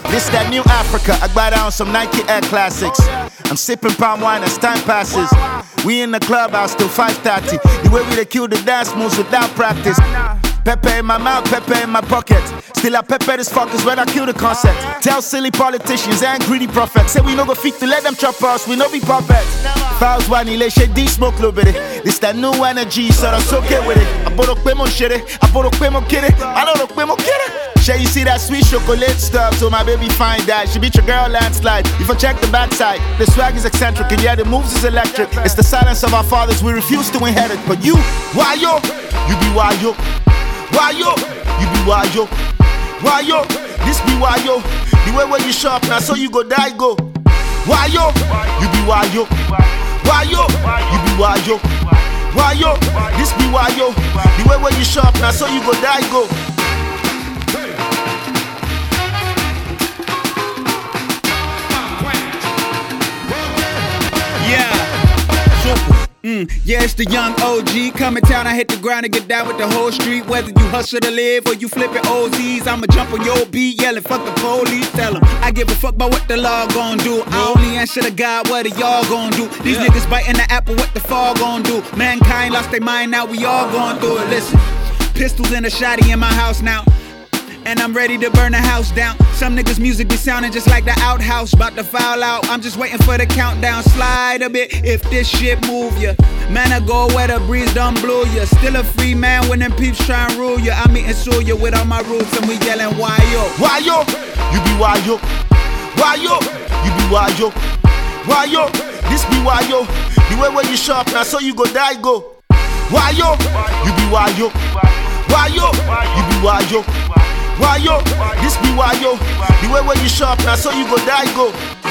This that new Africa, I buy down some Nike Air Classics. I'm sipping palm wine as time passes. We in the clubhouse till 5:30. The way we dey kill the dance moves without practice. Pepper in my mouth, pepper in my pocket. Still I pepper this fuckers when I kill the concept. Tell silly politicians and greedy prophets. Say we no go fit to let them chop us, we no be puppets. Fouls one, he shade D smoke little bit. This that new energy, so that's okay with it. I bought a quemo shit, I bought a quemo kid. I know the quemo kid. Shall you see that sweet chocolate stuff? So my baby find that she beat your girl landslide. If I check the backside, the swag is eccentric and yeah, the moves is electric. It's the silence of our fathers, we refuse to inherit. But you, why yo? You be why yo? Why yo? You be why yo? Why yo? This be why yo? The way where you sharp now, so you go die go. Why yo? You be why yo? Why yo? You be why yo? Why yo? This be why yo? The way where you sharp now, so you go die go. Yeah, it's the young OG. Coming town, I hit the ground and get down with the whole street. Whether you hustle to live or you flipping OZs, I'ma jump on your beat, yelling, fuck the police. Tell them, I give a fuck about what the law gon' do. I only answer to God, what are y'all gon' do? These niggas biting the apple, what the fall gon' do? Mankind lost their mind, now we all going through it. Listen, pistols and a shotty in my house now. And I'm ready to burn the house down. Some niggas' music be sounding just like the outhouse. About to foul out, I'm just waiting for the countdown. Slide a bit if this shit move ya. Man, I go where the breeze done blow ya. Still a free man when them peeps try and rule ya. I'm eating suya with all my roots and we yelling why yo? Why yo? You be why yo? Why yo? You be why yo? Why yo? This be why yo? The way where you sharp now, so you go die go. Why yo? You be why yo? Why yo? You be why yo? Why yo? This be why yo? The way where you sharp now, so you go die go.